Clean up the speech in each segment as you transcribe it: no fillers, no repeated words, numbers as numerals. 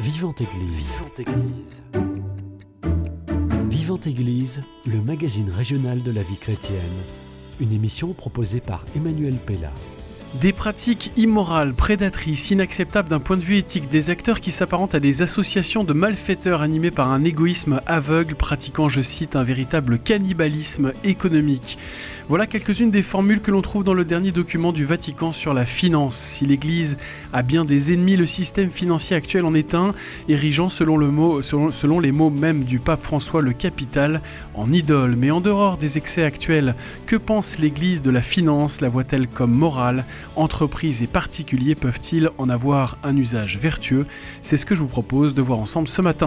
Vivante Église. Vivante Église, le magazine régional de la vie chrétienne. Une émission proposée par Emmanuel Pella. Des pratiques immorales, prédatrices, inacceptables d'un point de vue éthique, des acteurs qui s'apparentent à des associations de malfaiteurs animés par un égoïsme aveugle, pratiquant, je cite, un véritable cannibalisme économique. Voilà quelques-unes des formules que l'on trouve dans le dernier document du Vatican sur la finance. Si l'Église a bien des ennemis, le système financier actuel en est un, érigeant selon les mots même du pape François le capital en idole. Mais en dehors des excès actuels, que pense l'Église de la finance? La voit-elle comme morale? Entreprises et particuliers peuvent-ils en avoir un usage vertueux? C'est ce que je vous propose de voir ensemble ce matin.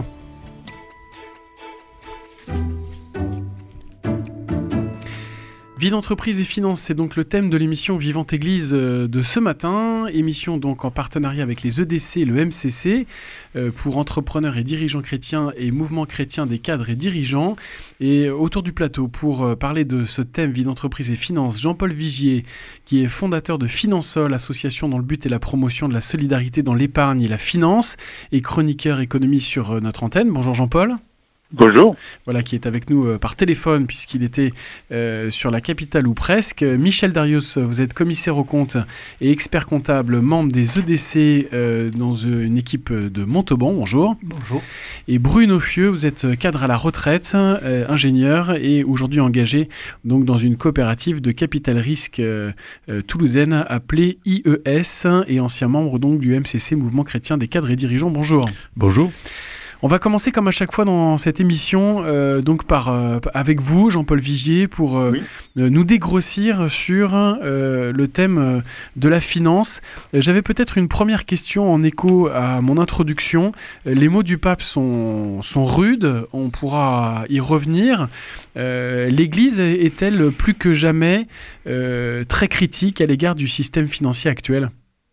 Vie d'entreprise et finances, c'est donc le thème de l'émission Vivante Église de ce matin. Émission donc en partenariat avec les EDC et le MCC pour entrepreneurs et dirigeants chrétiens et mouvements chrétiens des cadres et dirigeants. Et autour du plateau pour parler de ce thème Vie d'entreprise et finances, Jean-Paul Vigier, qui est fondateur de Finansol, association dont le but est la promotion de la solidarité dans l'épargne et la finance, et chroniqueur économie sur notre antenne. Bonjour Jean-Paul. Bonjour. Voilà, qui est avec nous par téléphone puisqu'il était sur la capitale ou presque. Michel Darius, vous êtes commissaire aux comptes et expert comptable, membre des EDC dans une équipe de Montauban. Bonjour. Bonjour. Et Bruno Fieux, vous êtes cadre à la retraite, ingénieur et aujourd'hui engagé donc dans une coopérative de capital risque toulousaine appelée IES et ancien membre donc du MCC, Mouvement chrétien des cadres et dirigeants. Bonjour. Bonjour. On va commencer comme à chaque fois dans cette émission donc avec vous, Jean-Paul Vigier, pour nous dégrossir sur le thème de la finance. J'avais peut-être une première question en écho à mon introduction. Les mots du pape sont rudes, on pourra y revenir. L'Église est-elle plus que jamais très critique à l'égard du système financier actuel ?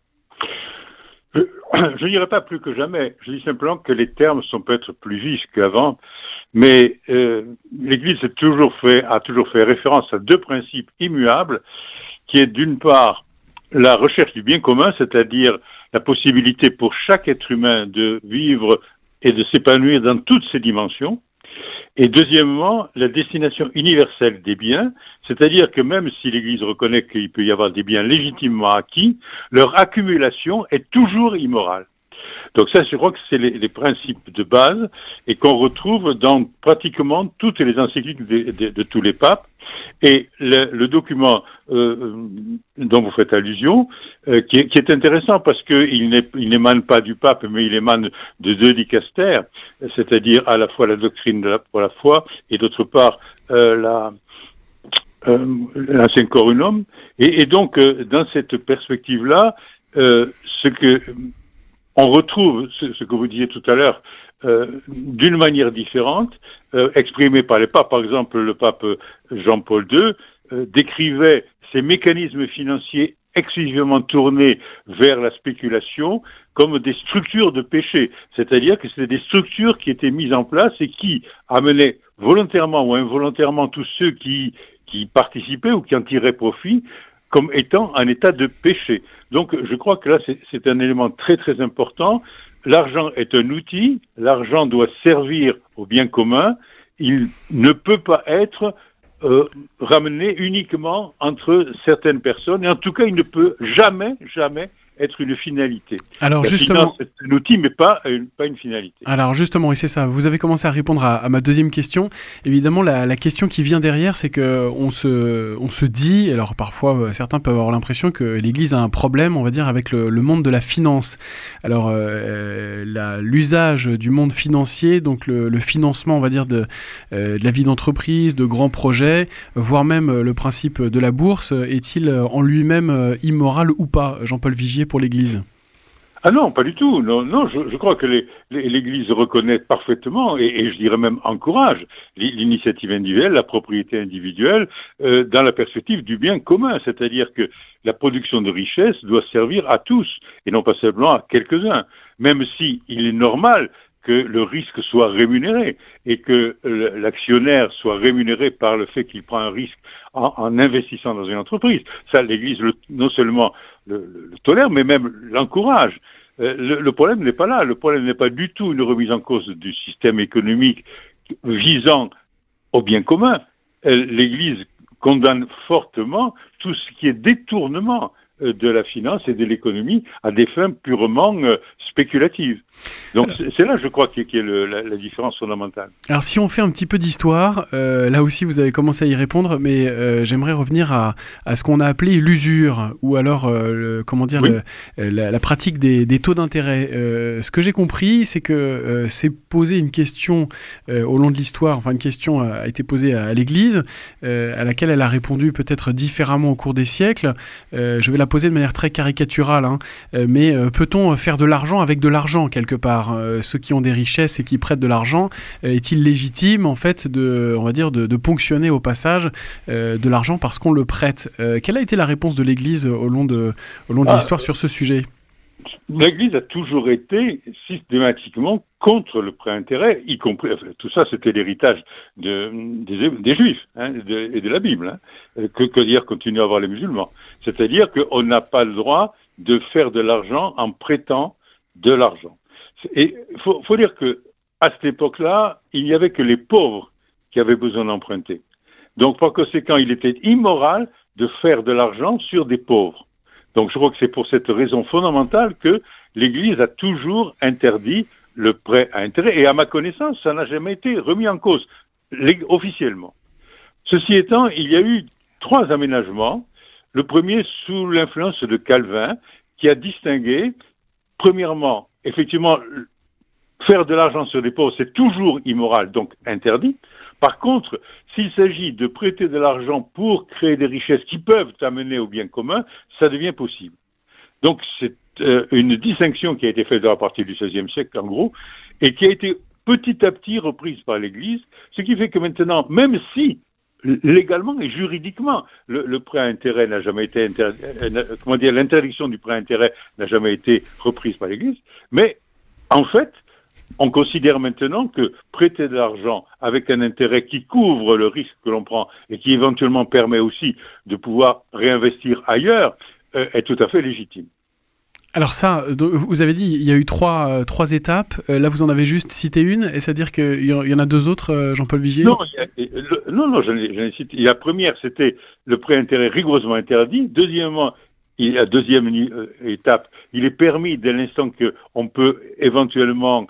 Je ne dirais pas plus que jamais. Je dis simplement que les termes sont peut-être plus vifs qu'avant, mais l'Église a toujours fait référence à deux principes immuables, qui est d'une part la recherche du bien commun, c'est-à-dire la possibilité pour chaque être humain de vivre et de s'épanouir dans toutes ses dimensions, et deuxièmement, la destination universelle des biens, c'est-à-dire que même si l'Église reconnaît qu'il peut y avoir des biens légitimement acquis, leur accumulation est toujours immorale. Donc ça, je crois que c'est les principes de base et qu'on retrouve dans pratiquement toutes les encycliques de tous les papes. Et le document dont vous faites allusion, qui est intéressant parce qu'il n'émane pas du pape, mais il émane de deux dicastères, c'est-à-dire à la fois la doctrine pour la foi et d'autre part l'Ancien Corunum. Et donc, dans cette perspective-là, on retrouve ce que vous disiez tout à l'heure d'une manière différente, exprimé par les papes. Par exemple, le pape Jean-Paul II décrivait ces mécanismes financiers exclusivement tournés vers la spéculation comme des structures de péché. C'est-à-dire que c'était des structures qui étaient mises en place et qui amenaient volontairement ou involontairement tous ceux qui participaient ou qui en tiraient profit comme étant un état de péché. Donc, je crois que là, c'est un élément très, très important. L'argent est un outil, l'argent doit servir au bien commun, il ne peut pas être ramené uniquement entre certaines personnes, et en tout cas, il ne peut jamais être une finalité. Alors la justement, finance, c'est un outil, mais pas une finalité. Alors justement, et c'est ça, vous avez commencé à répondre à ma deuxième question. Évidemment, la question qui vient derrière, c'est que on se dit, alors parfois certains peuvent avoir l'impression que l'Église a un problème, on va dire, avec le monde de la finance. Alors l'usage du monde financier, donc le financement, on va dire, de la vie d'entreprise, de grands projets, voire même le principe de la bourse, est-il en lui-même immoral ou pas, Jean-Paul Vigier, pour l'Église ? Ah non, pas du tout. Non, je crois que l'Église reconnaît parfaitement et je dirais même encourage l'initiative individuelle, la propriété individuelle dans la perspective du bien commun. C'est-à-dire que la production de richesse doit servir à tous et non pas simplement à quelques-uns. Même si il est normal que le risque soit rémunéré et que l'actionnaire soit rémunéré par le fait qu'il prend un risque en investissant dans une entreprise. Ça, l'Église non seulement le tolère, mais même l'encourage. Le problème n'est pas là. Le problème n'est pas du tout une remise en cause du système économique visant au bien commun. L'Église condamne fortement tout ce qui est détournement de la finance et de l'économie à des fins purement spéculatives. Donc c'est là, je crois, qu'il y a la différence fondamentale. Alors si on fait un petit peu d'histoire, là aussi vous avez commencé à y répondre, mais j'aimerais revenir à ce qu'on a appelé l'usure, ou alors la pratique des taux d'intérêt. Ce que j'ai compris, c'est que c'est posé une question au long de l'histoire, enfin une question a été posée à l'Église, à laquelle elle a répondu peut-être différemment au cours des siècles. Je vais la poser de manière très caricaturale, mais peut-on faire de l'argent avec de l'argent quelque part? Ceux qui ont des richesses et qui prêtent de l'argent, est-il légitime en fait de ponctionner au passage de l'argent parce qu'on le prête? Quelle a été la réponse de l'Église au long de l'histoire sur ce sujet? L'Église a toujours été systématiquement contre le prêt-intérêt, y compris, tout ça c'était l'héritage des Juifs et de la Bible, que dire continuer à avoir les musulmans. C'est-à-dire qu'on n'a pas le droit de faire de l'argent en prêtant de l'argent. Et faut dire que à cette époque-là, il n'y avait que les pauvres qui avaient besoin d'emprunter. Donc par conséquent, il était immoral de faire de l'argent sur des pauvres. Donc je crois que c'est pour cette raison fondamentale que l'Église a toujours interdit le prêt à intérêt. Et à ma connaissance, ça n'a jamais été remis en cause officiellement. Ceci étant, il y a eu 3 aménagements. Le premier sous l'influence de Calvin, qui a distingué, premièrement, effectivement, faire de l'argent sur des pauvres, c'est toujours immoral, donc interdit. Par contre, s'il s'agit de prêter de l'argent pour créer des richesses qui peuvent amener au bien commun, ça devient possible. Donc c'est une distinction qui a été faite à partir du XVIe siècle, en gros, et qui a été petit à petit reprise par l'Église, ce qui fait que maintenant, même si légalement et juridiquement, le prêt à intérêt n'a jamais été l'interdiction du prêt à intérêt n'a jamais été reprise par l'Église, mais en fait, on considère maintenant que prêter de l'argent avec un intérêt qui couvre le risque que l'on prend et qui éventuellement permet aussi de pouvoir réinvestir ailleurs est tout à fait légitime. Alors ça, vous avez dit, il y a eu trois étapes. Là, vous en avez juste cité une, et c'est-à-dire qu'il y en a 2 autres, Jean-Paul Vigier? Non, j'en ai cité. La première, c'était le prêt intérêt rigoureusement interdit. Deuxièmement, la deuxième étape, il est permis dès l'instant qu'on peut éventuellement,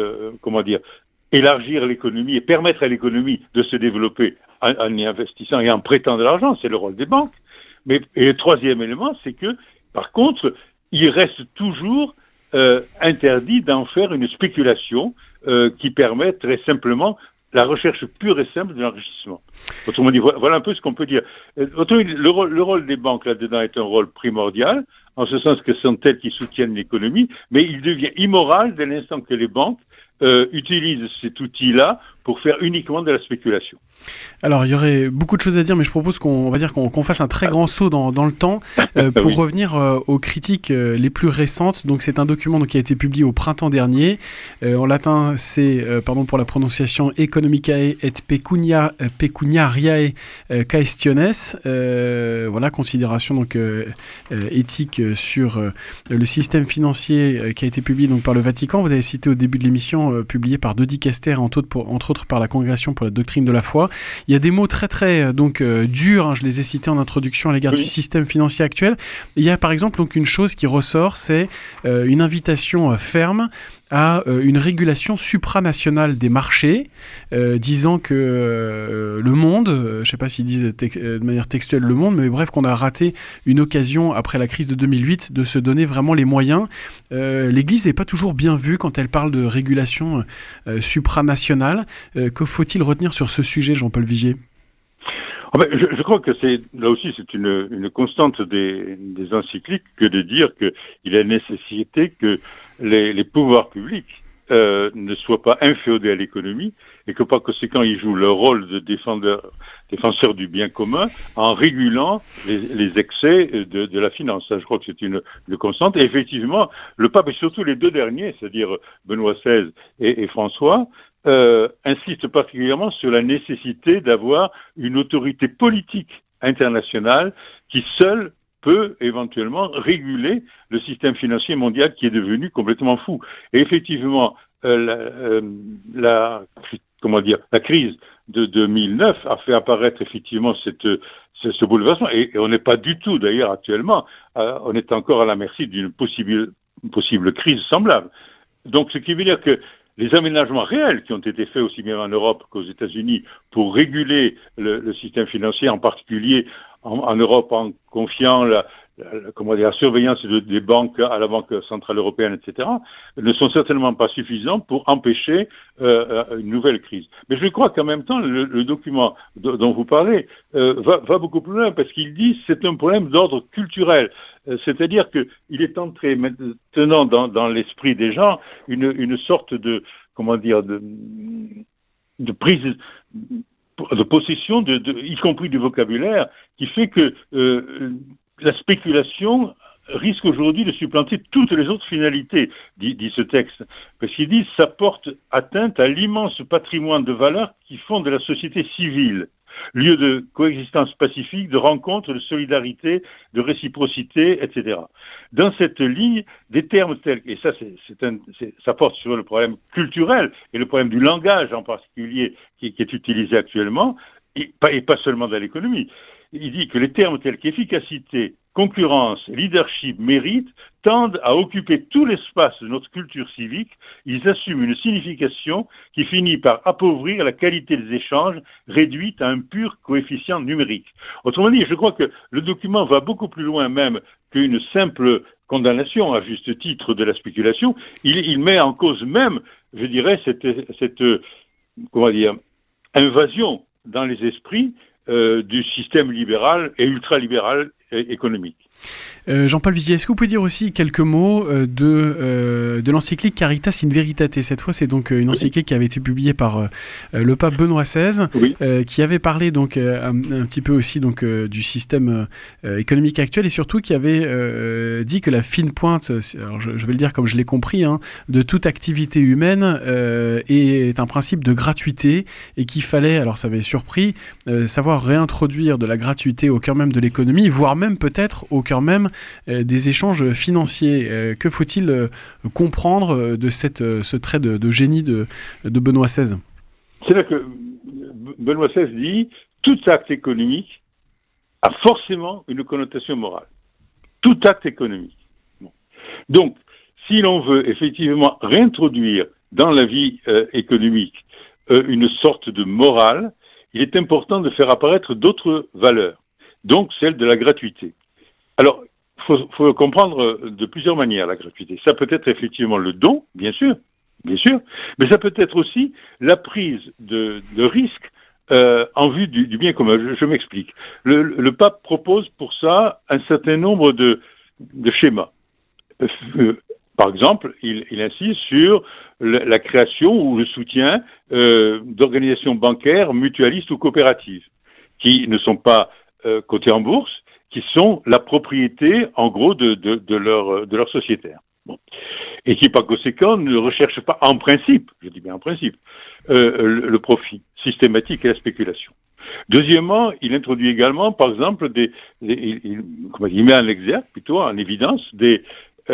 élargir l'économie et permettre à l'économie de se développer en y investissant et en prêtant de l'argent. C'est le rôle des banques. Et le troisième élément, c'est que, par contre, il reste toujours interdit d'en faire une spéculation qui permettrait simplement la recherche pure et simple de l'enrichissement. Autrement dit, voilà un peu ce qu'on peut dire. Autrement dit, le rôle des banques là-dedans est un rôle primordial, en ce sens que ce sont elles qui soutiennent l'économie, mais il devient immoral dès l'instant que les banques utilisent cet outil-là pour faire uniquement de la spéculation. Alors, il y aurait beaucoup de choses à dire, mais je propose qu'on fasse un très grand saut dans le temps pour revenir aux critiques les plus récentes. Donc, c'est un document qui a été publié au printemps dernier. En latin, c'est, pardon pour la prononciation, Economicae et Pecuniariae Quaestiones. Voilà, considération donc éthique sur le système financier qui a été publié donc par le Vatican. Vous avez cité au début de l'émission, publié par De Dicaster, entre autres par la Congrégation pour la doctrine de la foi. Il y a des mots très très durs, je les ai cités en introduction à l'égard du système financier actuel. Il y a par exemple donc une chose qui ressort, c'est une invitation ferme à une régulation supranationale des marchés, disant que le monde, je ne sais pas s'ils disent de manière textuelle le monde, mais bref, qu'on a raté une occasion après la crise de 2008 de se donner vraiment les moyens. L'Église n'est pas toujours bien vue quand elle parle de régulation supranationale. Que faut-il retenir sur ce sujet, Jean-Paul Vigier ? Je crois que là aussi c'est une constante des encycliques que de dire qu'il est nécessité que les pouvoirs publics ne soient pas inféodés à l'économie et que par conséquent ils jouent leur rôle de défenseurs du bien commun en régulant les excès de la finance. Ça, je crois que c'est une constante. Et effectivement, le pape et surtout les 2 derniers, c'est-à-dire Benoît XVI et François, insiste particulièrement sur la nécessité d'avoir une autorité politique internationale qui seule peut éventuellement réguler le système financier mondial qui est devenu complètement fou. Et effectivement, la crise de 2009 a fait apparaître effectivement ce bouleversement. Et on n'est pas du tout, d'ailleurs, actuellement, on est encore à la merci d'une possible crise semblable. Donc, ce qui veut dire que les aménagements réels qui ont été faits aussi bien en Europe qu'aux États-Unis pour réguler le système financier, en particulier en Europe, en confiant la surveillance des banques à la Banque centrale européenne, etc., ne sont certainement pas suffisants pour empêcher une nouvelle crise. Mais je crois qu'en même temps, le document dont vous parlez va beaucoup plus loin, parce qu'il dit que c'est un problème d'ordre culturel. C'est-à-dire qu'il est entré maintenant dans l'esprit des gens une sorte de prise de possession, y compris du vocabulaire, qui fait que la spéculation risque aujourd'hui de supplanter toutes les autres finalités, dit ce texte. Parce qu'il dit que ça porte atteinte à l'immense patrimoine de valeurs qui fondent la société civile, lieu de coexistence pacifique, de rencontre, de solidarité, de réciprocité, etc. Dans cette ligne, des termes tels, et ça, ça porte sur le problème culturel et le problème du langage en particulier qui est utilisé actuellement, et pas seulement dans l'économie. Il dit que les termes tels qu'efficacité, concurrence, leadership, mérite tendent à occuper tout l'espace de notre culture civique. Ils assument une signification qui finit par appauvrir la qualité des échanges, réduite à un pur coefficient numérique. Autrement dit, je crois que le document va beaucoup plus loin même qu'une simple condamnation, à juste titre, de la spéculation. Il met en cause même, je dirais, cette invasion dans les esprits du système libéral et ultralibéral économique. Jean-Paul Vigier, est-ce que vous pouvez dire aussi quelques mots de l'encyclique Caritas in Veritate? Cette fois, c'est donc une encyclique qui avait été publiée par le pape Benoît XVI, qui avait parlé donc un petit peu aussi donc du système économique actuel, et surtout qui avait dit que la fine pointe, alors je vais le dire comme je l'ai compris, de toute activité humaine est un principe de gratuité, et qu'il fallait, alors ça avait surpris, savoir réintroduire de la gratuité au cœur même de l'économie, voire même peut-être au cœur même des échanges financiers. Que faut-il comprendre de ce trait de génie de Benoît XVI? C'est là que Benoît XVI dit « Tout acte économique a forcément une connotation morale. Tout acte économique. » Donc, si l'on veut effectivement réintroduire dans la vie économique une sorte de morale, il est important de faire apparaître d'autres valeurs, donc celle de la gratuité. Alors, faut le comprendre de plusieurs manières, la gratuité. Ça peut être effectivement le don, bien sûr, mais ça peut être aussi la prise de risque en vue du bien commun. Je m'explique. Le pape propose pour ça un certain nombre de schémas. Par exemple, il insiste sur la création ou le soutien d'organisations bancaires, mutualistes ou coopératives, qui ne sont pas cotées en bourse, qui sont la propriété, en gros, de leurs sociétaires. Bon. Et qui, par conséquent, ne recherchent pas, en principe, je dis bien en principe, le profit systématique et la spéculation. Deuxièmement, il introduit également, par exemple, il met en exergue, plutôt en évidence, des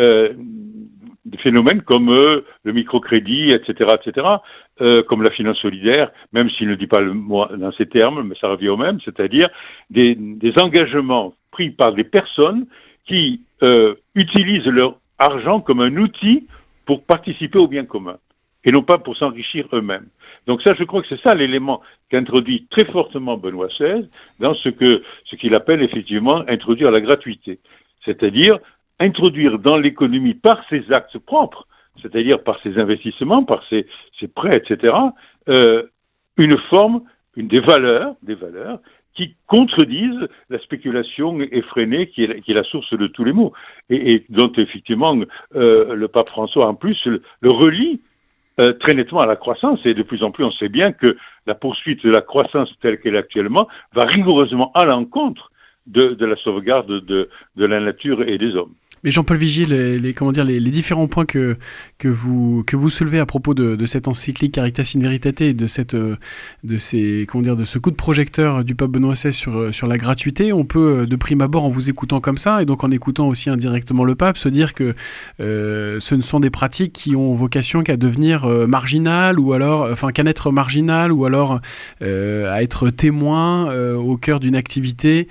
phénomènes comme le microcrédit, etc., comme la finance solidaire, même s'il ne dit pas le mot dans ces termes, mais ça revient au même, c'est-à-dire des engagements pris par des personnes qui utilisent leur argent comme un outil pour participer au bien commun, et non pas pour s'enrichir eux-mêmes. Donc ça, je crois que c'est ça l'élément qu'introduit très fortement Benoît XVI dans ce qu'il appelle effectivement introduire la gratuité, c'est-à-dire introduire dans l'économie par ses actes propres, c'est-à-dire par ses investissements, par ses prêts, etc., des valeurs qui contredisent la spéculation effrénée qui est la source de tous les maux, et dont effectivement le pape François en plus le relie très nettement à la croissance, et de plus en plus on sait bien que la poursuite de la croissance telle qu'elle est actuellement va rigoureusement à l'encontre de la sauvegarde de la nature et des hommes. Mais Jean-Paul Vigier, les différents points que vous soulevez à propos de cette encyclique Caritas in Veritate et de ce coup de projecteur du pape Benoît XVI sur la gratuité, on peut de prime abord, en vous écoutant comme ça et donc en écoutant aussi indirectement le pape, se dire que ce ne sont des pratiques qui ont vocation qu'à devenir marginales ou alors, qu'à n'être marginales ou alors à être témoin au cœur d'une activité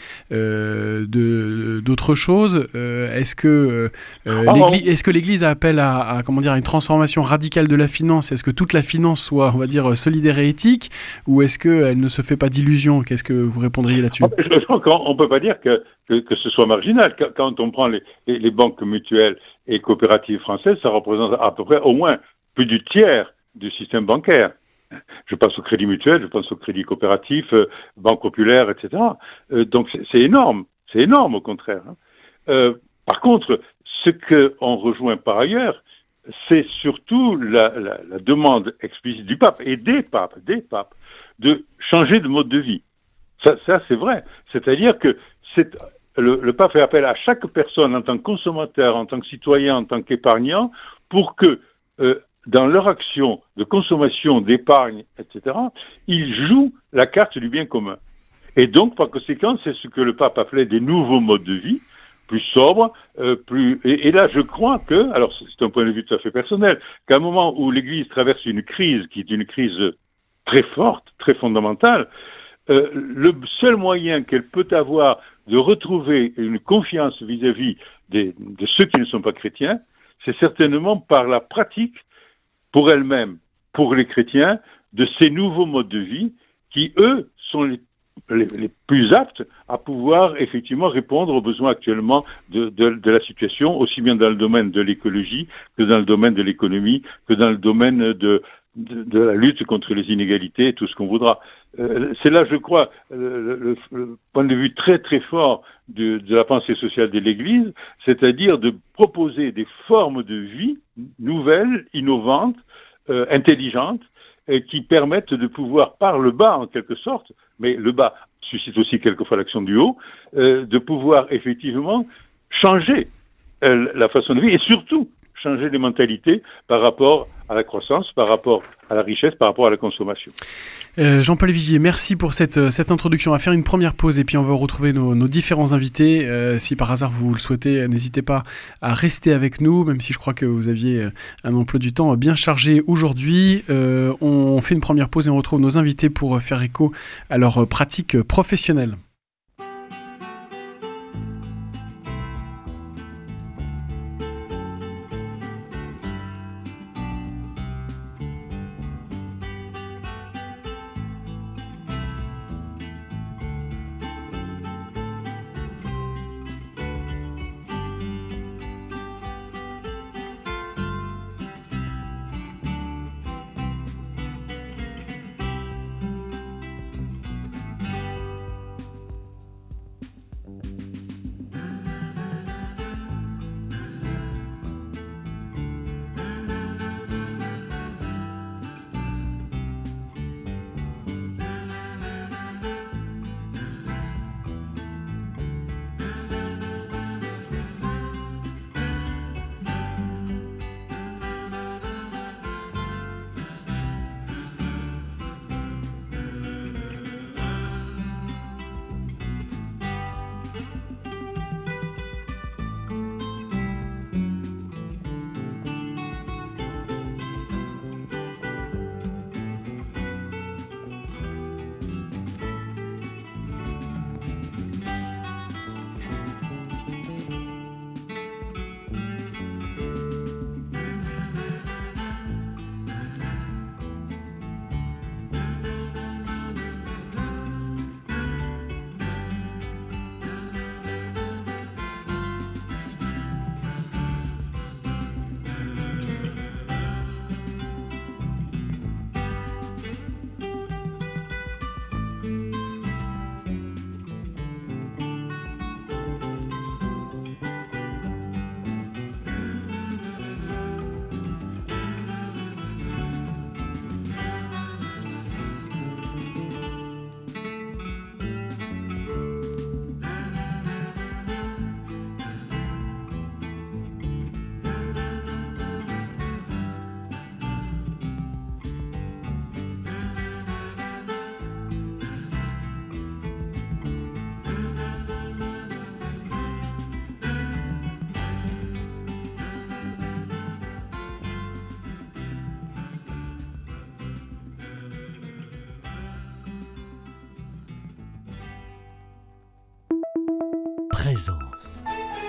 d'autre chose. Est-ce que l'Église appelle à une transformation radicale de la finance? Est-ce que toute la finance soit, on va dire, solidaire et éthique, ou est-ce qu'elle ne se fait pas d'illusions? Qu'est-ce que vous répondriez là-dessus? Je crois qu'on ne peut pas dire que ce soit marginal. Quand on prend les banques mutuelles et coopératives françaises, ça représente à peu près au moins plus du tiers du système bancaire. Je pense au crédit mutuel, je pense au crédit coopératif, banque populaire, etc. Donc c'est énorme au contraire. Par contre, ce qu'on rejoint par ailleurs, c'est surtout la demande explicite du pape et des papes, de changer de mode de vie. Ça c'est vrai. C'est-à-dire que le pape fait appel à chaque personne en tant que consommateur, en tant que citoyen, en tant qu'épargnant, pour que dans leur action de consommation, d'épargne, etc., ils jouent la carte du bien commun. Et donc, par conséquent, c'est ce que le pape appelait des nouveaux modes de vie, plus sobres, et là, je crois que, alors c'est un point de vue tout à fait personnel, qu'à un moment où l'Église traverse une crise qui est une crise très forte, très fondamentale, le seul moyen qu'elle peut avoir de retrouver une confiance vis-à-vis de ceux qui ne sont pas chrétiens, c'est certainement par la pratique pour elle-même, pour les chrétiens, de ces nouveaux modes de vie qui, eux, sont les plus aptes à pouvoir effectivement répondre aux besoins actuellement de la situation, aussi bien dans le domaine de l'écologie que dans le domaine de l'économie, que dans le domaine de la lutte contre les inégalités et tout ce qu'on voudra. C'est là, je crois, le point de vue très très fort de la pensée sociale de l'Église, c'est-à-dire de proposer des formes de vie nouvelles, innovantes, intelligentes, qui permettent de pouvoir, par le bas en quelque sorte, mais le bas suscite aussi quelquefois l'action du haut, de pouvoir effectivement changer la façon de vivre et surtout changer les mentalités par rapport à la croissance, par rapport à la richesse, par rapport à la consommation. Jean-Paul Vigier, merci pour cette introduction. On va faire une première pause et puis on va retrouver nos différents invités. Si par hasard vous le souhaitez, n'hésitez pas à rester avec nous, même si je crois que vous aviez un emploi du temps bien chargé aujourd'hui. On fait une première pause et on retrouve nos invités pour faire écho à leurs pratiques professionnelles. présence.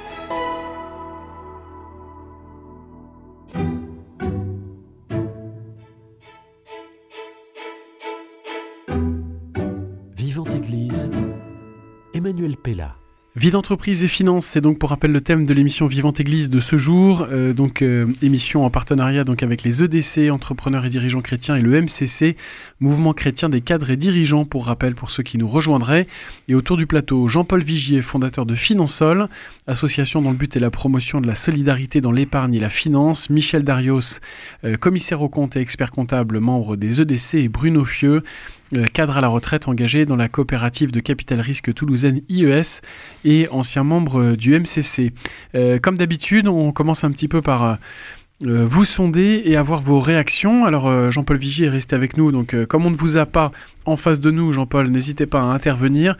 Vivante Église, Emmanuel Pella. Vie d'entreprise et finances, c'est donc pour rappel le thème de l'émission Vivante Église de ce jour. Émission en partenariat donc avec les EDC, Entrepreneurs et Dirigeants Chrétiens, et le MCC, Mouvement Chrétien des Cadres et Dirigeants, pour rappel pour ceux qui nous rejoindraient. Et autour du plateau, Jean-Paul Vigier, fondateur de Finansol, association dont le but est la promotion de la solidarité dans l'épargne et la finance. Michel Darios, commissaire aux comptes et expert comptable, membre des EDC, et Bruno Fieux, cadre à la retraite engagé dans la coopérative de capital risque toulousaine IES et ancien membre du MCC. Comme d'habitude, on commence un petit peu par vous sonder et avoir vos réactions. Alors Jean-Paul Vigier est resté avec nous, donc comme on ne vous a pas en face de nous, Jean-Paul, n'hésitez pas à intervenir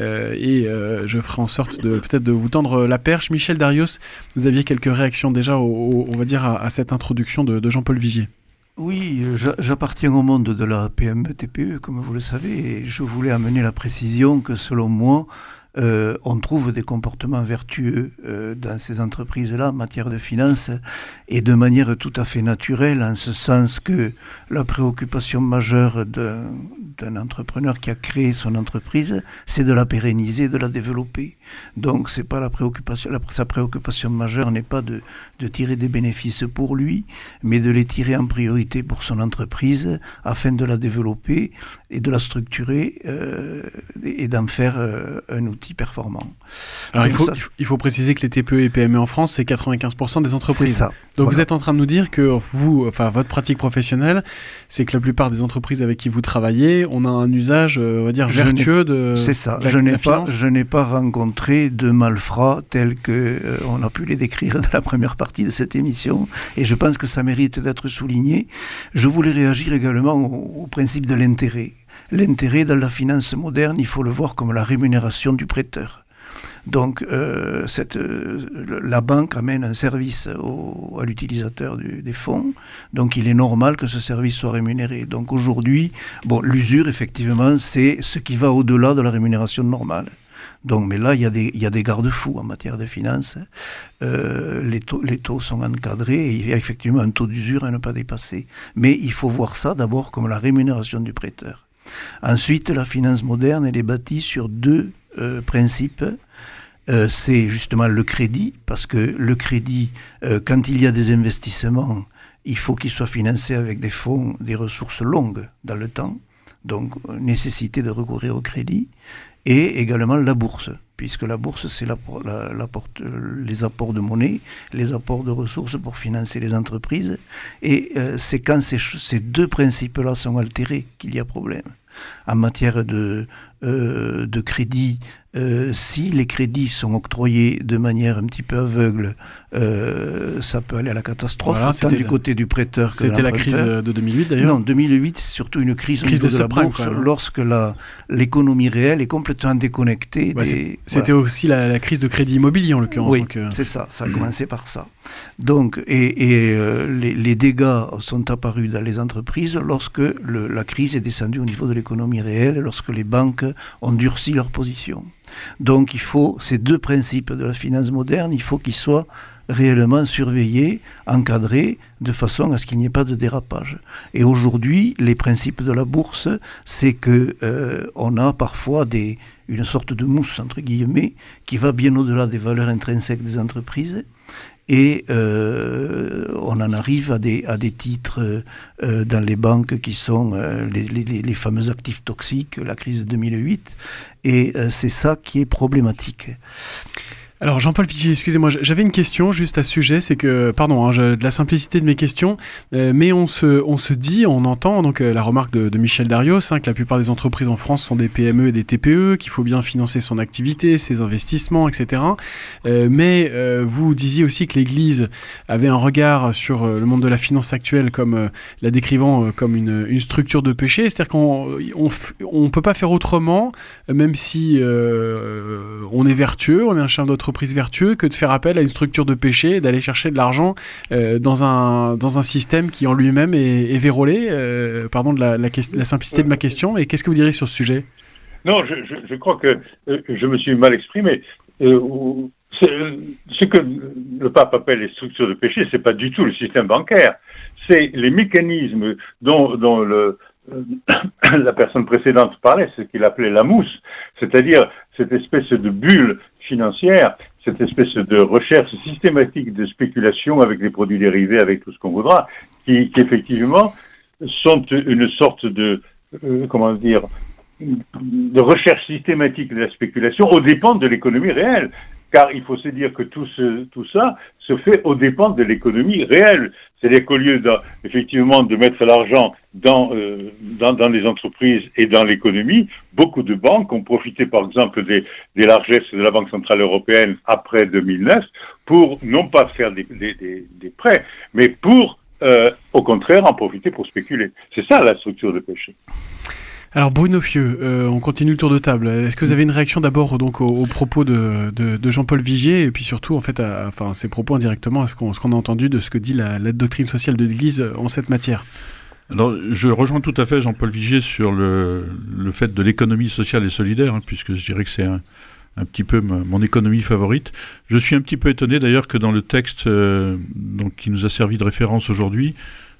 je ferai en sorte peut-être de vous tendre la perche. Michel Darios, vous aviez quelques réactions déjà on va dire à cette introduction de Jean-Paul Vigier. Oui, j'appartiens au monde de la PME-TPE, comme vous le savez, et je voulais amener la précision que, selon moi, on trouve des comportements vertueux dans ces entreprises-là en matière de finances, et de manière tout à fait naturelle, en ce sens que la préoccupation majeure d'un entrepreneur qui a créé son entreprise, c'est de la pérenniser, de la développer. Donc c'est pas sa préoccupation majeure n'est pas de tirer des bénéfices pour lui, mais de les tirer en priorité pour son entreprise, afin de la développer et de la structurer et d'en faire un outil performant. Alors il faut préciser que les TPE et PME en France, c'est 95% des entreprises. C'est ça. Donc voilà. Vous êtes en train de nous dire que votre pratique professionnelle, c'est que la plupart des entreprises avec qui vous travaillez, on a un usage, on va dire, vertueux de C'est ça. De la finance. Je n'ai pas rencontré de malfrats tels que on a pu les décrire dans la première partie de cette émission, et je pense que ça mérite d'être souligné. Je voulais réagir également au principe de l'intérêt. L'intérêt dans la finance moderne, il faut le voir comme la rémunération du prêteur. Donc, la banque amène un service à l'utilisateur des fonds, donc il est normal que ce service soit rémunéré. Donc aujourd'hui, l'usure, effectivement, c'est ce qui va au-delà de la rémunération normale. Donc, mais là, il y a des garde-fous en matière de finances. Les taux sont encadrés et il y a effectivement un taux d'usure à ne pas dépasser. Mais il faut voir ça d'abord comme la rémunération du prêteur. Ensuite, la finance moderne, elle est bâtie sur deux principes. C'est justement le crédit, parce que le crédit, quand il y a des investissements, il faut qu'il soit financé avec des fonds, des ressources longues dans le temps, donc nécessité de recourir au crédit, et également la bourse, puisque la bourse, c'est les apports de monnaie, les apports de ressources pour financer les entreprises, et c'est quand ces deux principes-là sont altérés qu'il y a problème. En matière de crédit, si les crédits sont octroyés de manière un petit peu aveugle, ça peut aller à la catastrophe, tant du côté du prêteur que de l'emprunteur. C'était la crise de 2008 d'ailleurs. Non, 2008, c'est surtout une crise au niveau de la bourse, lorsque l'économie réelle est complètement déconnectée. C'était aussi la crise de crédit immobilier en l'occurrence. Oui, c'est ça a commencé par ça. Donc, les dégâts sont apparus dans les entreprises lorsque la crise est descendue au niveau de l'économie réelle, lorsque les banques ont durci leur position. Donc il faut, ces deux principes de la finance moderne, il faut qu'ils soient réellement surveillés, encadrés, de façon à ce qu'il n'y ait pas de dérapage. Et aujourd'hui, les principes de la bourse, c'est que on a parfois une sorte de mousse, entre guillemets, qui va bien au-delà des valeurs intrinsèques des entreprises. Et on en arrive à des titres dans les banques qui sont les fameux actifs toxiques, la crise de 2008, et c'est ça qui est problématique. Alors Jean-Paul Vigier, excusez-moi, j'avais une question juste à ce sujet, c'est que, pardon, de la simplicité de mes questions, mais on se dit, on entend donc la remarque de Michel Darios, que la plupart des entreprises en France sont des PME et des TPE, qu'il faut bien financer son activité, ses investissements, etc. Mais vous disiez aussi que l'Église avait un regard sur le monde de la finance actuelle, comme la décrivant comme une structure de péché, c'est-à-dire qu'on peut pas faire autrement, même si on est vertueux, on est un chef d'entreprise vertueux, que de faire appel à une structure de péché et d'aller chercher de l'argent dans un système qui en lui-même est vérolé. Pardon de la simplicité de ma question. Et qu'est-ce que vous diriez sur ce sujet ? Non, je crois que je me suis mal exprimé. ce que le pape appelle les structures de péché, c'est pas du tout le système bancaire. C'est les mécanismes dont la personne précédente parlait, ce qu'il appelait la mousse, c'est-à-dire cette espèce de bulle financière, cette espèce de recherche systématique de spéculation avec les produits dérivés, avec tout ce qu'on voudra, qui effectivement sont une sorte de, de recherche systématique de la spéculation aux dépens de l'économie réelle. Car il faut se dire que tout ça se fait aux dépens de l'économie réelle. C'est-à-dire qu'au lieu effectivement de mettre l'argent dans les entreprises et dans l'économie, beaucoup de banques ont profité par exemple des largesses de la Banque Centrale Européenne après 2009 pour non pas faire des prêts, mais pour au contraire en profiter pour spéculer. C'est ça la structure de péché. Alors Bruno Fieux, on continue le tour de table. Est-ce que vous avez une réaction d'abord donc aux propos de Jean-Paul Vigier et puis surtout en fait à ses propos indirectement à ce qu'on a entendu de ce que dit la doctrine sociale de l'Église en cette matière? Alors je rejoins tout à fait Jean-Paul Vigier sur le fait de l'économie sociale et solidaire, puisque je dirais que c'est un petit peu mon économie favorite. Je suis un petit peu étonné d'ailleurs que dans le texte donc, qui nous a servi de référence aujourd'hui,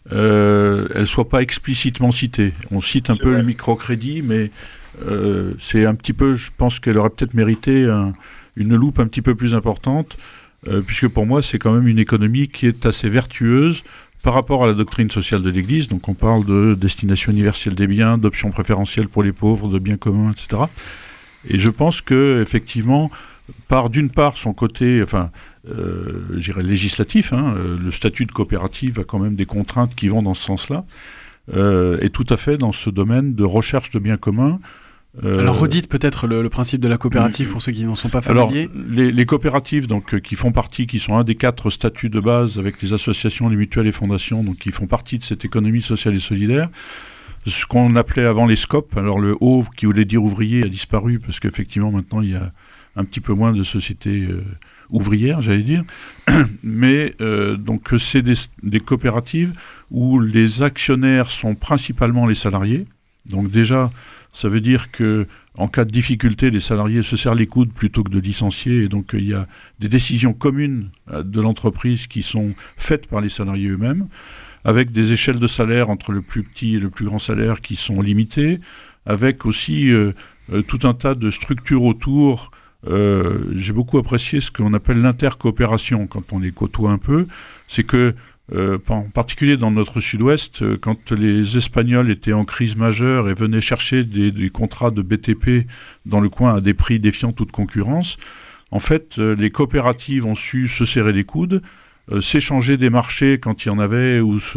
elle soit pas explicitement citée. On cite un peu le microcrédit, mais c'est un petit peu, je pense qu'elle aurait peut-être mérité une loupe un petit peu plus importante, puisque pour moi c'est quand même une économie qui est assez vertueuse par rapport à la doctrine sociale de l'Église. Donc on parle de destination universelle des biens, d'options préférentielles pour les pauvres, de biens communs, etc. Et je pense que effectivement, d'une part son côté, je dirais législatif, le statut de coopérative a quand même des contraintes qui vont dans ce sens-là, et tout à fait dans ce domaine de recherche de biens communs. Alors redites peut-être le principe de la coopérative pour ceux qui n'en sont pas familiers. Alors, les coopératives donc, qui font partie, qui sont un des 4 statuts de base avec les associations, les mutuelles et fondations, donc qui font partie de cette économie sociale et solidaire, ce qu'on appelait avant les SCOP, alors le O qui voulait dire ouvrier a disparu parce qu'effectivement maintenant il y a un petit peu moins de sociétés ouvrières, j'allais dire, mais donc c'est des coopératives où les actionnaires sont principalement les salariés. Donc déjà, ça veut dire que en cas de difficulté, les salariés se serrent les coudes plutôt que de licencier, et donc il y a des décisions communes de l'entreprise qui sont faites par les salariés eux-mêmes, avec des échelles de salaire entre le plus petit et le plus grand salaire qui sont limitées, avec aussi tout un tas de structures autour. J'ai beaucoup apprécié ce qu'on appelle l'intercoopération quand on les côtoie un peu. C'est que, en particulier dans notre sud-ouest, quand les Espagnols étaient en crise majeure et venaient chercher des contrats de BTP dans le coin à des prix défiant toute concurrence, en fait, les coopératives ont su se serrer les coudes, s'échanger des marchés quand il y en avait,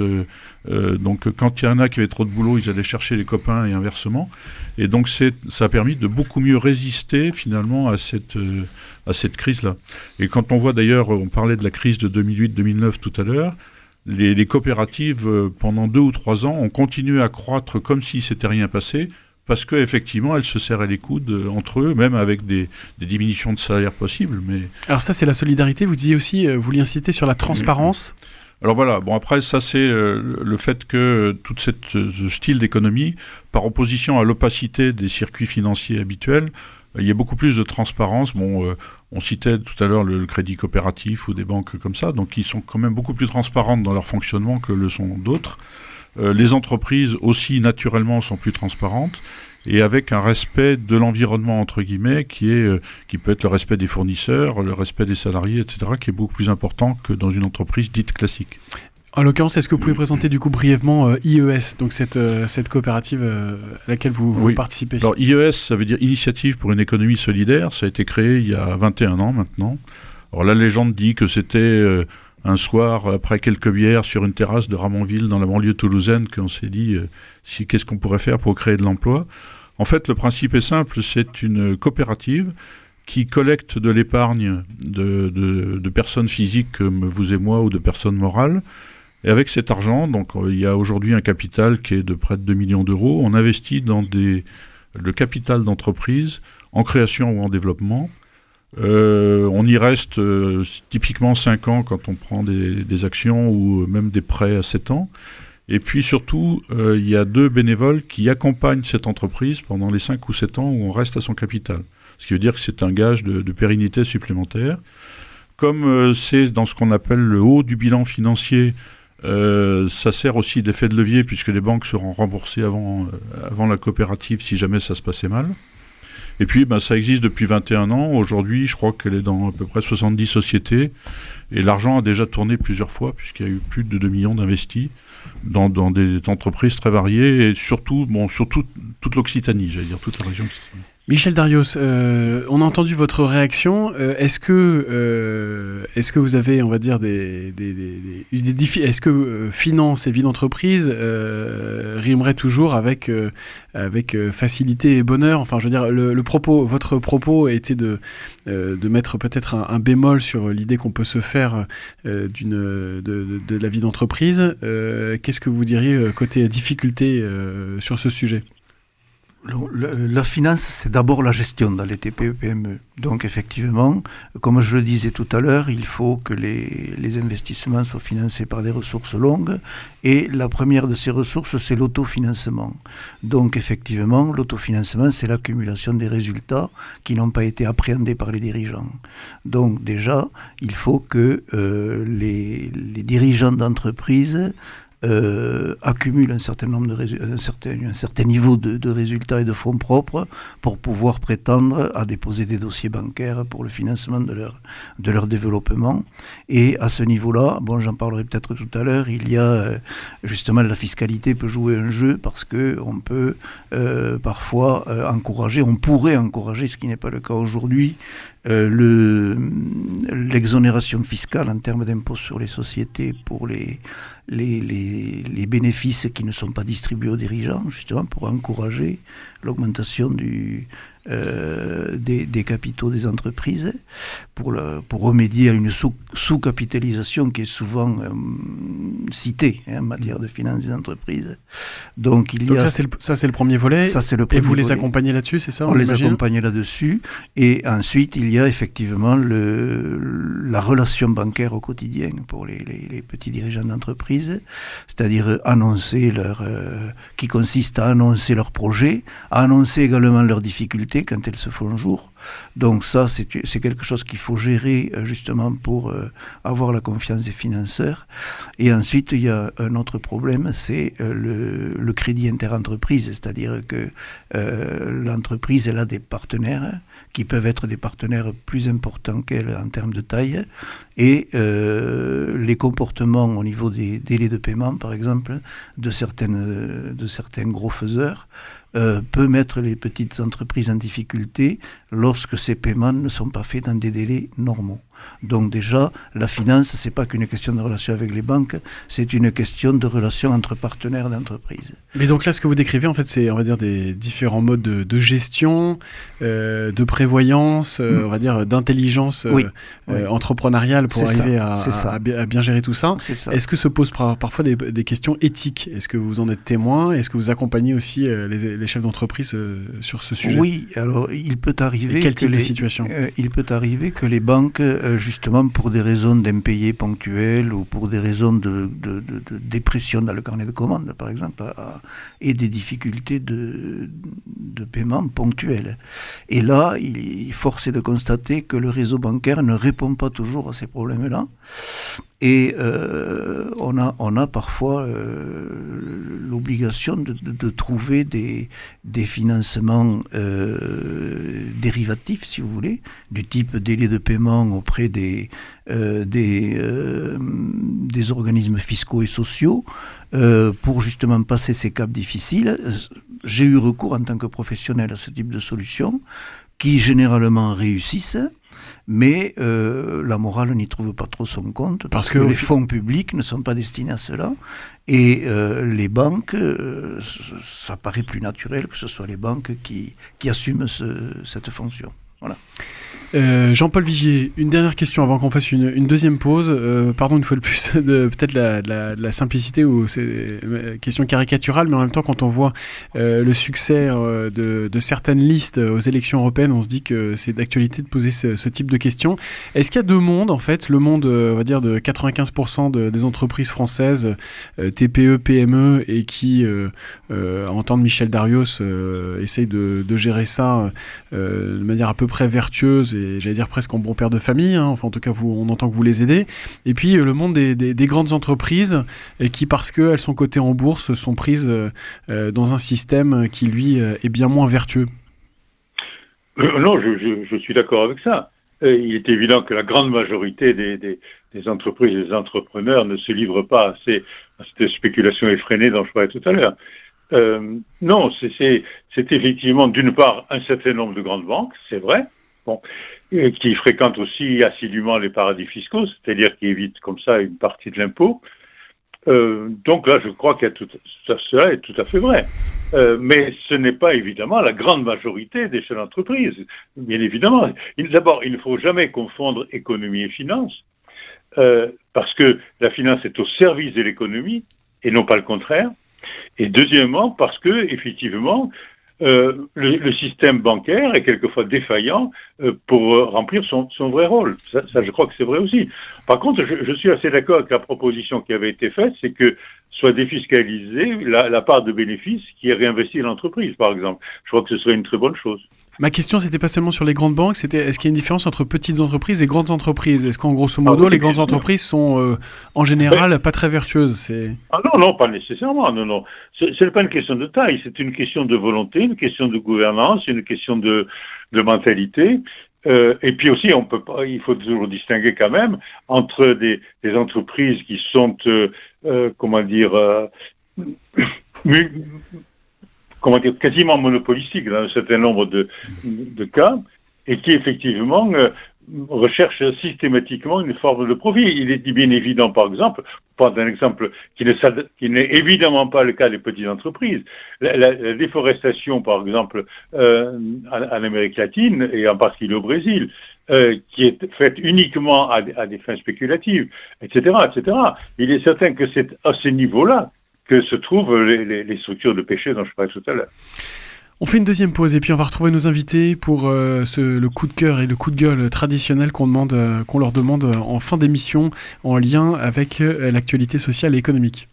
donc quand il y en a qui avaient trop de boulot, ils allaient chercher les copains et inversement. Et donc ça a permis de beaucoup mieux résister finalement à cette crise-là. Et quand on voit d'ailleurs, on parlait de la crise de 2008-2009 tout à l'heure, les coopératives pendant 2 ou 3 ans ont continué à croître comme si s'était rien passé, parce qu'effectivement, elles se serraient les coudes entre eux, même avec des diminutions de salaire possibles. Mais... Alors ça, c'est la solidarité. Vous disiez aussi, vous vouliez inciter sur la transparence. Alors voilà, bon après, ça c'est le fait que tout ce style d'économie, par opposition à l'opacité des circuits financiers habituels, il y a beaucoup plus de transparence. Bon, on citait tout à l'heure le crédit coopératif ou des banques comme ça, donc ils sont quand même beaucoup plus transparentes dans leur fonctionnement que le sont d'autres. Les entreprises aussi naturellement sont plus transparentes et avec un respect de l'environnement entre guillemets qui peut être le respect des fournisseurs, le respect des salariés, etc., qui est beaucoup plus important que dans une entreprise dite classique. En l'occurrence, est-ce que vous pouvez présenter du coup brièvement IES, donc cette coopérative à laquelle vous participez? Alors IES, ça veut dire Initiative pour une économie solidaire. Ça a été créé il y a 21 ans maintenant. Alors la légende dit que c'était un soir, après quelques bières, sur une terrasse de Ramonville, dans la banlieue toulousaine, qu'on s'est dit qu'est-ce qu'on pourrait faire pour créer de l'emploi. En fait, le principe est simple, c'est une coopérative qui collecte de l'épargne de personnes physiques comme vous et moi ou de personnes morales. Et avec cet argent, donc il y a aujourd'hui un capital qui est de près de 2 millions d'euros. On investit dans le capital d'entreprise en création ou en développement. On y reste typiquement 5 ans quand on prend des actions ou même des prêts à 7 ans. Et puis surtout, il y a 2 bénévoles qui accompagnent cette entreprise pendant les 5 ou 7 ans où on reste à son capital. Ce qui veut dire que c'est un gage de pérennité supplémentaire. Comme c'est dans ce qu'on appelle le haut du bilan financier, ça sert aussi d'effet de levier puisque les banques seront remboursées avant la coopérative si jamais ça se passait mal. Et puis ça existe depuis 21 ans. Aujourd'hui, je crois qu'elle est dans à peu près 70 sociétés. Et l'argent a déjà tourné plusieurs fois puisqu'il y a eu plus de 2 millions d'investis dans des entreprises très variées et surtout toute l'Occitanie, j'allais dire toute la région Occitanie. Michel Darios, on a entendu votre réaction. Est-ce que vous avez, on va dire, des défis? Est-ce que finance et vie d'entreprise rimerait toujours avec facilité et bonheur? Enfin, je veux dire, votre propos était de mettre peut-être un bémol sur l'idée qu'on peut se faire de la vie d'entreprise. Qu'est-ce que vous diriez côté difficulté sur ce sujet? La finance, c'est d'abord la gestion dans les TPE-PME. Donc effectivement, comme je le disais tout à l'heure, il faut que les investissements soient financés par des ressources longues. Et la première de ces ressources, c'est l'autofinancement. Donc effectivement, l'autofinancement, c'est l'accumulation des résultats qui n'ont pas été appréhendés par les dirigeants. Donc déjà, il faut que les dirigeants d'entreprise accumule un certain niveau de résultats et de fonds propres pour pouvoir prétendre à déposer des dossiers bancaires pour le financement de leur développement. Et à ce niveau-là, j'en parlerai peut-être tout à l'heure, il y a justement la fiscalité peut jouer un jeu parce que on peut parfois on pourrait encourager, ce qui n'est pas le cas aujourd'hui, l'exonération fiscale en termes d'impôts sur les sociétés pour les bénéfices qui ne sont pas distribués aux dirigeants, justement pour encourager l'augmentation des capitaux des entreprises, pour remédier à une sous-capitalisation qui est souvent citée en matière de finances des entreprises. Donc ça c'est le premier volet. Ça, c'est le premier et vous les volet. Accompagnez là-dessus, c'est ça? On les accompagne là-dessus. Et ensuite, il y a effectivement la relation bancaire au quotidien pour les petits dirigeants d'entreprise, c'est-à-dire qui consiste à annoncer leurs projets, à annoncer également leurs difficultés quand elles se font jour. Donc ça, c'est quelque chose qu'il faut gérer justement pour avoir la confiance des financeurs. Et ensuite, il y a un autre problème, c'est le crédit interentreprise, c'est-à-dire que l'entreprise, elle a des partenaires qui peuvent être des partenaires plus importants qu'elle en termes de taille. Et les comportements au niveau des délais de paiement, par exemple, de certains gros faiseurs, peut mettre les petites entreprises en difficulté lorsque ces paiements ne sont pas faits dans des délais normaux. Donc déjà, la finance, c'est pas qu'une question de relation avec les banques, c'est une question de relation entre partenaires d'entreprise. Mais donc là, ce que vous décrivez, en fait, c'est, on va dire, des différents modes de gestion, de prévoyance, on va dire, d'intelligence entrepreneuriale pour arriver à bien gérer tout ça. Est-ce que se posent parfois des questions éthiques? Est-ce que vous en êtes témoin? Est-ce que vous accompagnez aussi les chefs d'entreprise sur ce sujet? Oui, alors il peut arriver... Et quel type de situation? Il peut arriver que les banques, justement pour des raisons d'impayés ponctuels ou pour des raisons de dépression dans le carnet de commandes, par exemple, et des difficultés de paiement ponctuels. Et là, force est de constater que le réseau bancaire ne répond pas toujours à ces problèmes-là. Et on a parfois l'obligation de trouver des financements dérivatifs, si vous voulez, du type délai de paiement auprès des organismes fiscaux et sociaux, pour justement passer ces caps difficiles. J'ai eu recours en tant que professionnel à ce type de solutions qui généralement réussissent. Mais la morale n'y trouve pas trop son compte parce que les fonds publics ne sont pas destinés à cela et les banques, ça paraît plus naturel que ce soit les banques qui assument cette fonction. Voilà. Jean-Paul Vigier, une dernière question avant qu'on fasse une deuxième pause. Pardon une fois de plus de peut-être la simplicité ou c'est une question caricaturale, mais en même temps quand on voit le succès de certaines listes aux élections européennes, on se dit que c'est d'actualité de poser ce type de questions. Est-ce qu'il y a deux mondes en fait, le monde on va dire de 95% des entreprises françaises, TPE, PME, et qui à entendre Michel Darius essaye de gérer ça de manière à peu près vertueuse et j'allais dire presque en bon père de famille, hein. Enfin en tout cas on entend que vous les aidez, et puis le monde des grandes entreprises et qui parce qu'elles sont cotées en bourse sont prises dans un système qui lui est bien moins vertueux. Non, je suis d'accord avec ça. Il est évident que la grande majorité des entreprises et des entrepreneurs ne se livrent pas à cette spéculation effrénée dont je parlais tout à l'heure. Non, c'est effectivement d'une part un certain nombre de grandes banques, c'est vrai, bon, qui fréquentent aussi assidûment les paradis fiscaux, c'est-à-dire qui évitent comme ça une partie de l'impôt. Donc là, je crois que cela est tout à fait vrai. Mais ce n'est pas évidemment la grande majorité des chefs d'entreprise, bien évidemment. D'abord, il ne faut jamais confondre économie et finance, parce que la finance est au service de l'économie et non pas le contraire. Et deuxièmement, parce que effectivement, le système bancaire est quelquefois défaillant pour remplir son vrai rôle. Ça, je crois que c'est vrai aussi. Par contre, je suis assez d'accord avec la proposition qui avait été faite, c'est que soit défiscalisée la part de bénéfices qui est réinvestie dans l'entreprise, par exemple. Je crois que ce serait une très bonne chose. Ma question, c'était pas seulement sur les grandes banques, c'était est-ce qu'il y a une différence entre petites entreprises et grandes entreprises? Est-ce qu'en grosso modo, les grandes entreprises sont en général pas très vertueuses? Non, pas nécessairement. Non. Ce n'est pas une question de taille, c'est une question de volonté, une question de gouvernance, une question de mentalité. Et puis aussi, il faut toujours distinguer quand même entre des entreprises qui sont, quasiment monopolistiques dans un certain nombre de cas, et qui effectivement recherchent systématiquement une forme de profit. Il est bien évident, par exemple, pour prendre un exemple qui n'est évidemment pas le cas des petites entreprises, la déforestation, par exemple, en Amérique latine, et en particulier au Brésil, qui est faite uniquement à des fins spéculatives, etc., etc. Il est certain que c'est à ce niveau-là que se trouvent les structures de péché dont je parlais tout à l'heure. On fait une deuxième pause et puis on va retrouver nos invités pour le coup de cœur et le coup de gueule traditionnel qu'on leur demande en fin d'émission en lien avec l'actualité sociale et économique.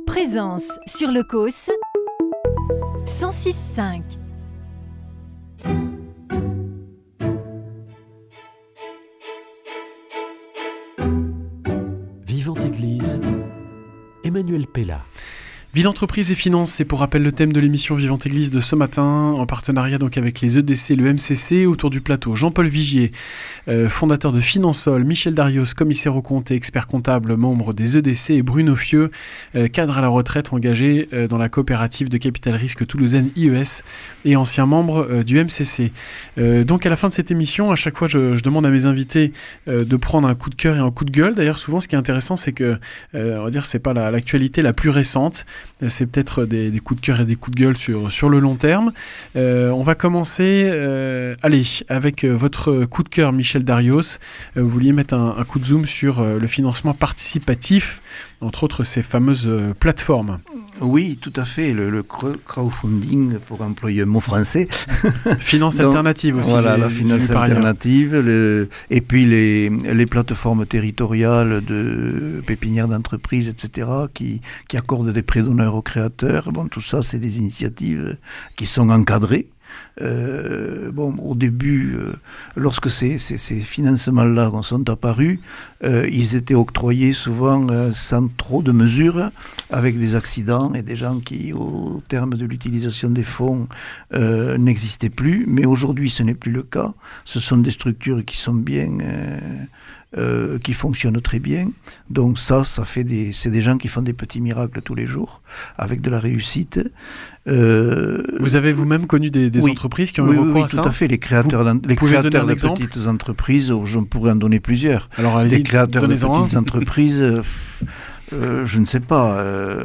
Présence sur le COS 106.5. Vivante Église, Emmanuel Pella. Ville, entreprise et finances, c'est pour rappel le thème de l'émission Vivante Église de ce matin, en partenariat donc avec les EDC, le MCC, autour du plateau. Jean-Paul Vigier, fondateur de Finansol, Michel Darios, commissaire aux comptes et expert comptable, membre des EDC, et Bruno Fieux, cadre à la retraite engagé dans la coopérative de capital risque toulousaine IES et ancien membre du MCC. Donc à la fin de cette émission, à chaque fois je demande à mes invités de prendre un coup de cœur et un coup de gueule. D'ailleurs souvent ce qui est intéressant c'est que on va dire c'est pas l'actualité la plus récente. C'est peut-être des coups de cœur et des coups de gueule sur le long terme. On va commencer avec votre coup de cœur, Michel Darios. Vous vouliez mettre un coup de zoom sur le financement participatif, entre autres ces fameuses plateformes. Oui, tout à fait, le crowdfunding, pour employer un mot français. Finance alternative aussi. Voilà, la finance alternative, et puis les plateformes territoriales de pépinières d'entreprises, etc., qui accordent des prêts d'honneur aux créateurs. Bon, tout ça, c'est des initiatives qui sont encadrées. Au début, lorsque ces financements-là sont apparus, ils étaient octroyés souvent sans trop de mesures, avec des accidents et des gens qui, au terme de l'utilisation des fonds, n'existaient plus. Mais aujourd'hui, ce n'est plus le cas. Ce sont des structures qui sont bien... qui fonctionnent très bien. Donc c'est des gens qui font des petits miracles tous les jours, avec de la réussite. Vous avez vous-même connu des entreprises qui ont eu recours à ça ? Oui, tout à fait. Les créateurs de petites entreprises, je pourrais en donner plusieurs. Alors, des créateurs de petites entreprises... je ne sais pas,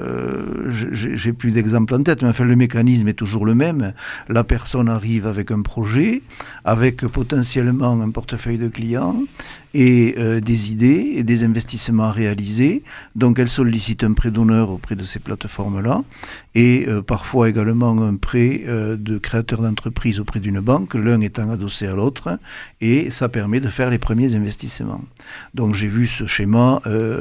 j'ai plus d'exemples en tête, mais enfin le mécanisme est toujours le même. La personne arrive avec un projet, avec potentiellement un portefeuille de clients et des idées et des investissements à réaliser. Donc elle sollicite un prêt d'honneur auprès de ces plateformes-là et parfois également un prêt de créateur d'entreprise auprès d'une banque, l'un étant adossé à l'autre, et ça permet de faire les premiers investissements. Donc j'ai vu ce schéma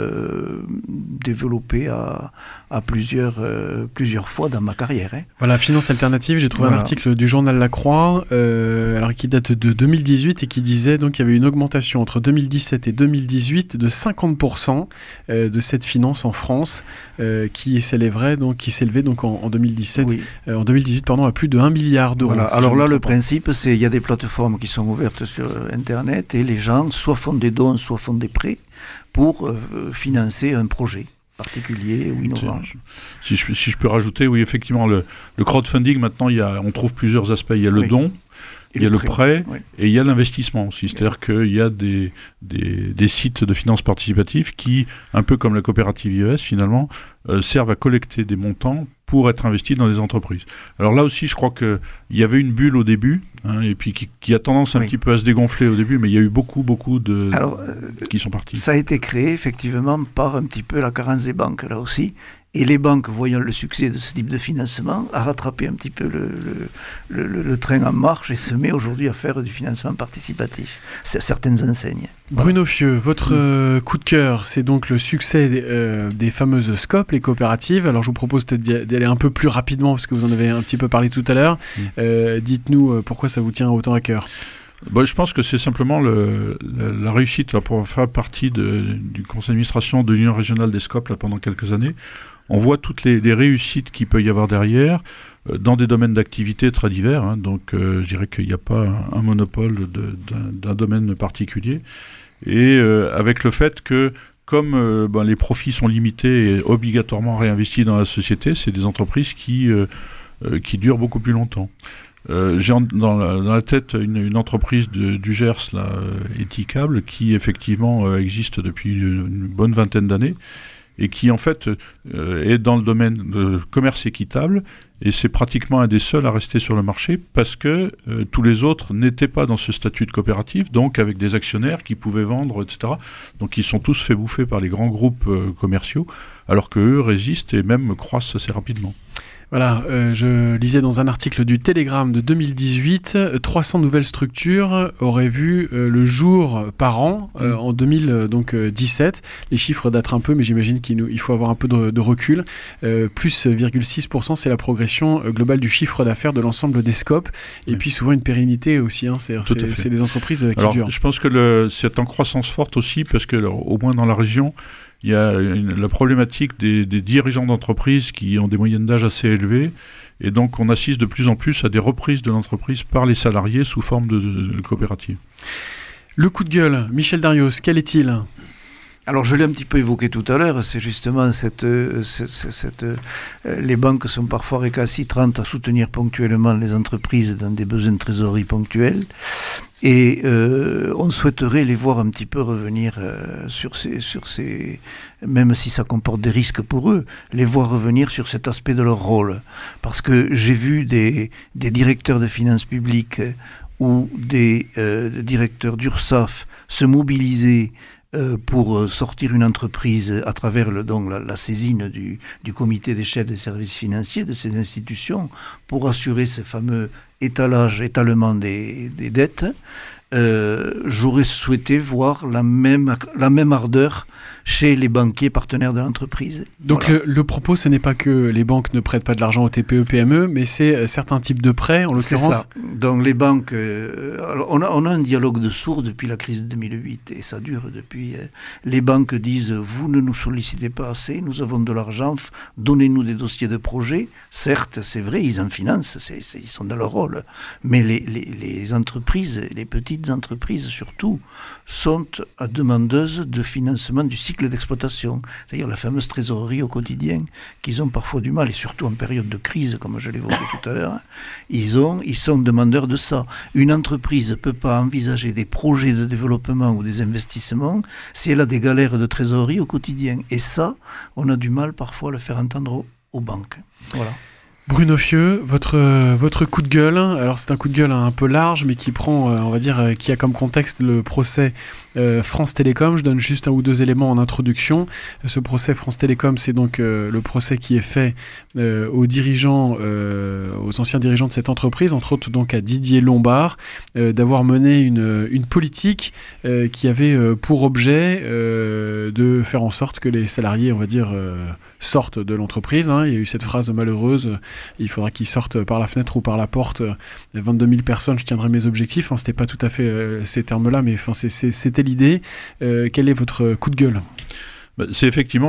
développé à plusieurs fois dans ma carrière. Voilà, finance alternative, j'ai trouvé un article du journal La Croix, qui date de 2018 et qui disait donc qu'il y avait une augmentation entre 2017 et 2018 de 50% de cette finance en France qui s'élevait donc en 2017, oui. En 2018 à plus de 1 milliard d'euros. Voilà. Alors là, le principe, c'est qu'il y a des plateformes qui sont ouvertes sur Internet et les gens soit font des dons, soit font des prêts pour financer un projet particulier ou innovant. Si je peux rajouter, oui, effectivement, le crowdfunding, maintenant, on trouve plusieurs aspects. Il y a le don, il y a le prêt, et il y a l'investissement aussi. C'est-à-dire qu'il y a des sites de finances participative qui, un peu comme la coopérative IES, finalement, servent à collecter des montants pour être investis dans des entreprises. Alors là aussi, je crois qu'il y avait une bulle au début, et puis qui a tendance un petit peu à se dégonfler au début, mais il y a eu beaucoup qui sont partis. Ça a été créé effectivement par un petit peu la carence des banques, là aussi. Et les banques, voyant le succès de ce type de financement, a rattrapé un petit peu le train en marche et se met aujourd'hui à faire du financement participatif. C'est certaines enseignes. Bruno Fieux, votre coup de cœur, c'est donc le succès des fameuses SCOP, les coopératives. Alors je vous propose peut-être d'y aller un peu plus rapidement, parce que vous en avez un petit peu parlé tout à l'heure. Dites-nous pourquoi ça vous tient autant à cœur. Je pense que c'est simplement la réussite là, pour faire partie du conseil d'administration de l'Union régionale des SCOP là, pendant quelques années. On voit toutes les réussites qu'il peut y avoir derrière, dans des domaines d'activité très divers. Donc je dirais qu'il n'y a pas un monopole d'un domaine particulier. Et avec le fait que, comme les profits sont limités et obligatoirement réinvestis dans la société, c'est des entreprises qui durent beaucoup plus longtemps. J'ai dans la tête une entreprise du Gers, Éthicable, qui effectivement existe depuis une bonne vingtaine d'années et qui en fait est dans le domaine de commerce équitable, et c'est pratiquement un des seuls à rester sur le marché parce que tous les autres n'étaient pas dans ce statut de coopérative, donc avec des actionnaires qui pouvaient vendre, etc. Donc ils sont tous fait bouffer par les grands groupes commerciaux, alors qu'eux résistent et même croissent assez rapidement. Voilà, je lisais dans un article du Télégramme de 2018, 300 nouvelles structures auraient vu le jour par an en 2017. Les chiffres datent un peu, mais j'imagine qu'il faut avoir un peu de recul. Plus 0,6%, c'est la progression globale du chiffre d'affaires de l'ensemble des scopes. Et puis souvent une pérennité aussi, c'est des entreprises qui durent. Je pense que c'est en croissance forte aussi, parce que au moins dans la région, il y a la problématique des dirigeants d'entreprise qui ont des moyennes d'âge assez élevées, et donc on assiste de plus en plus à des reprises de l'entreprise par les salariés sous forme de coopérative. Le coup de gueule, Michel Darius, quel est-il ? Alors je l'ai un petit peu évoqué tout à l'heure, c'est justement les banques sont parfois récalcitrantes à soutenir ponctuellement les entreprises dans des besoins de trésorerie ponctuels, et on souhaiterait les voir un petit peu revenir sur ces, même si ça comporte des risques pour eux, les voir revenir sur cet aspect de leur rôle. Parce que j'ai vu des directeurs de finances publiques ou des directeurs d'URSSAF se mobiliser pour sortir une entreprise à travers la saisine du comité des chefs des services financiers de ces institutions pour assurer ce fameux étalement des dettes. J'aurais souhaité voir la même ardeur chez les banquiers partenaires de l'entreprise. Donc voilà. Le propos, ce n'est pas que les banques ne prêtent pas de l'argent aux TPE, PME, mais c'est certains types de prêts, en l'occurrence. C'est ça. Donc les banques, on a un dialogue de sourds depuis la crise de 2008, et ça dure depuis. Les banques disent, vous ne nous sollicitez pas assez, nous avons de l'argent, donnez-nous des dossiers de projets. Certes, c'est vrai, ils en financent, ils sont dans leur rôle, mais les entreprises, les petites entreprises surtout, sont demandeuses de financement du cycle d'exploitation, c'est-à-dire la fameuse trésorerie au quotidien, qu'ils ont parfois du mal, et surtout en période de crise, comme je l'évoquais tout à l'heure, ils sont demandeurs de ça. Une entreprise ne peut pas envisager des projets de développement ou des investissements si elle a des galères de trésorerie au quotidien. Et ça, on a du mal parfois à le faire entendre aux banques. Voilà. Bruno Fieux, votre coup de gueule, alors c'est un coup de gueule un peu large, mais qui prend, on va dire, qui a comme contexte le procès France Télécom. Je donne juste un ou deux éléments en introduction. Ce procès France Télécom, c'est donc le procès qui est fait aux dirigeants, aux anciens dirigeants de cette entreprise, entre autres donc à Didier Lombard, d'avoir mené une politique qui avait pour objet de faire en sorte que les salariés, on va dire, sortent de l'entreprise. Il y a eu cette phrase malheureuse, il faudra qu'ils sortent par la fenêtre ou par la porte. 22 000 personnes, je tiendrai mes objectifs. C'était pas tout à fait ces termes-là, mais c'était l'idée. Quel est votre coup de gueule ? C'est effectivement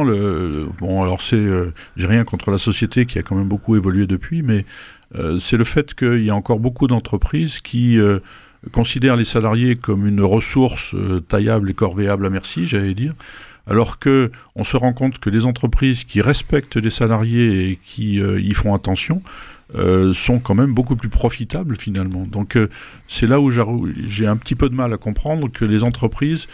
j'ai rien contre la société qui a quand même beaucoup évolué depuis, mais c'est le fait qu'il y a encore beaucoup d'entreprises qui considèrent les salariés comme une ressource taillable et corvéable à merci, j'allais dire. Alors qu'on se rend compte que les entreprises qui respectent les salariés et qui y font attention sont quand même beaucoup plus profitables finalement. Donc c'est là où j'ai un petit peu de mal à comprendre que les entreprises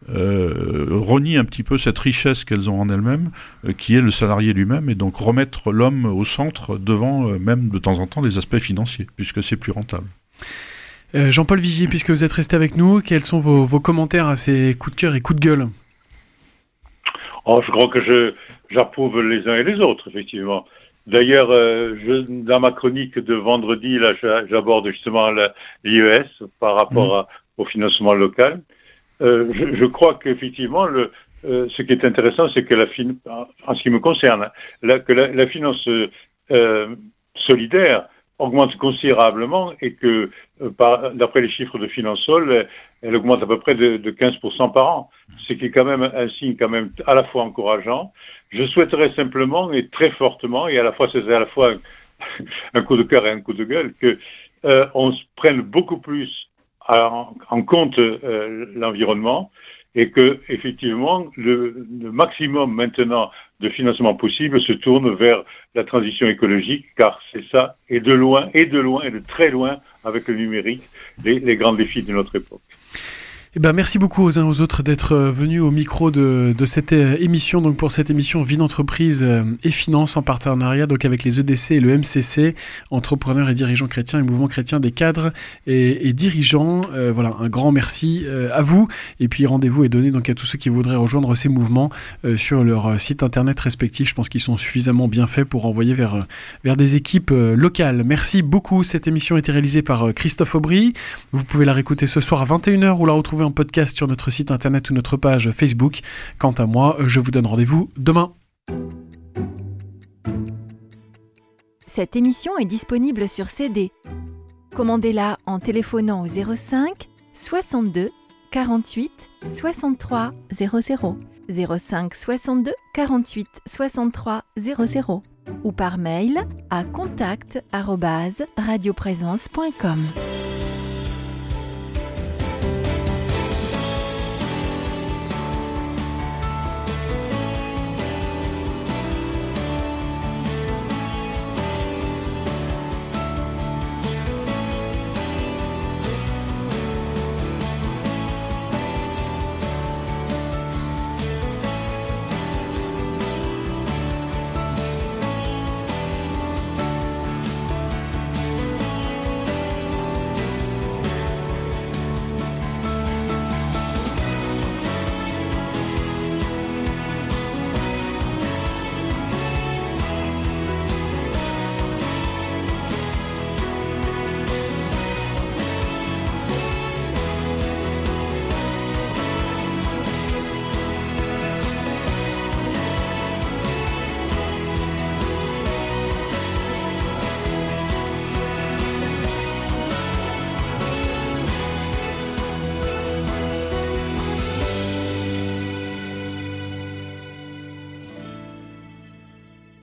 renient un petit peu cette richesse qu'elles ont en elles-mêmes, qui est le salarié lui-même, et donc remettre l'homme au centre devant même de temps en temps les aspects financiers, puisque c'est plus rentable. Jean-Paul Vigier, puisque vous êtes resté avec nous, quels sont vos commentaires à ces coups de cœur et coups de gueule ? Je crois que j'approuve les uns et les autres, effectivement. D'ailleurs, dans ma chronique de vendredi, là, j'aborde justement l'IES par rapport au financement local. Je crois qu'effectivement, ce qui est intéressant, c'est que en ce qui me concerne, que la finance solidaire augmente considérablement, et que, d'après les chiffres de Finansol, elle augmente à peu près de 15% par an, ce qui est quand même un signe quand même à la fois encourageant. Je souhaiterais simplement, et très fortement, et c'est à la fois un coup de cœur et un coup de gueule, que on se prenne beaucoup plus en compte l'environnement, et que effectivement le maximum maintenant de financement possible se tourne vers la transition écologique, car c'est ça, et de loin, et de très loin, avec le numérique, les grands défis de notre époque. Eh ben, merci beaucoup aux uns aux autres d'être venus au micro de cette émission. Donc pour cette émission Vie d'entreprise et finance en partenariat donc avec les EDC et le MCC, entrepreneurs et dirigeants chrétiens et mouvement chrétien des cadres et dirigeants. Voilà, un grand merci à vous. Et puis rendez-vous est donné donc à tous ceux qui voudraient rejoindre ces mouvements sur leur site internet respectif. Je pense qu'ils sont suffisamment bien faits pour envoyer vers des équipes locales. Merci beaucoup. Cette émission a été réalisée par Christophe Aubry. Vous pouvez la réécouter ce soir à 21h ou la retrouver en podcast sur notre site internet ou notre page Facebook. Quant à moi, je vous donne rendez-vous demain. Cette émission est disponible sur CD. Commandez-la en téléphonant au 05 62 48 63 00, 05 62 48 63 00 ou par mail à contact@radioprésence.com.